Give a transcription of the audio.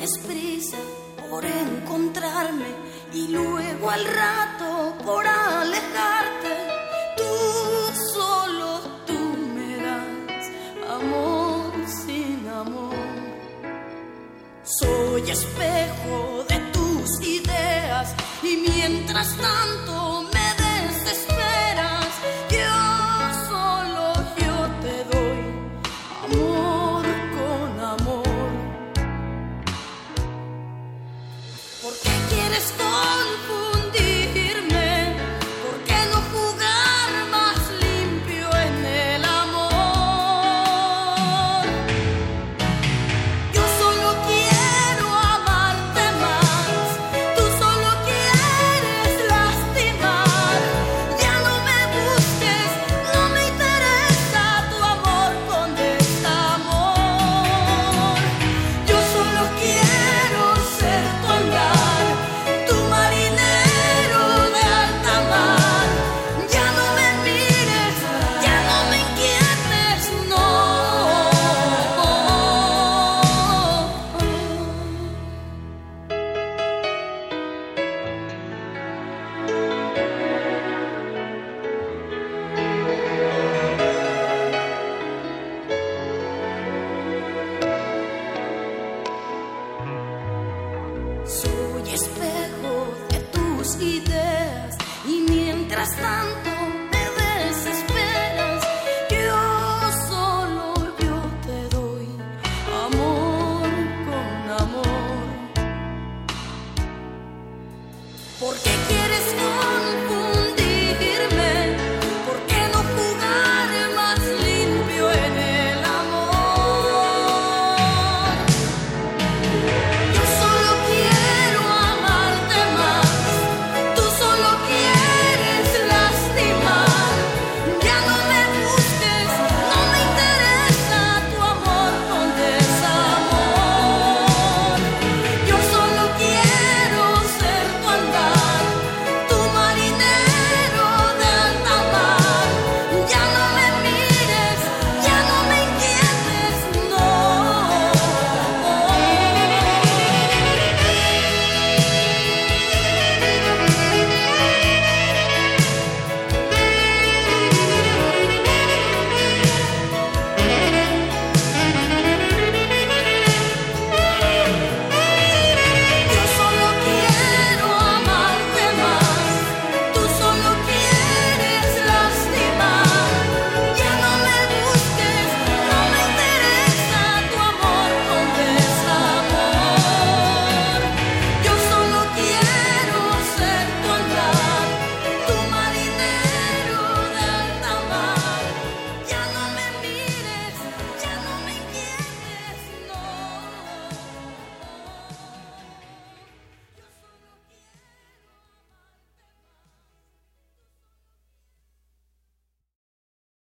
tienes prisa por encontrarme y luego al rato por alejarte. Tú solo tú me das amor sin amor. Soy espejo de tus ideas y mientras tanto me desesperas. Yo te doy amor con amor. ¿Por qué quieres confundirme? ¿Por qué no jugar más limpio en el amor? Yo solo quiero amarte más, tú solo quieres lastimar. Ya no me busques, no me interesa tu amor con desamor. Yo solo quiero ser tu andar, tu marinero de alta mar. Ya no me mires, ya no me inquietes, no. Soy espejo de tus ideas y mientras tanto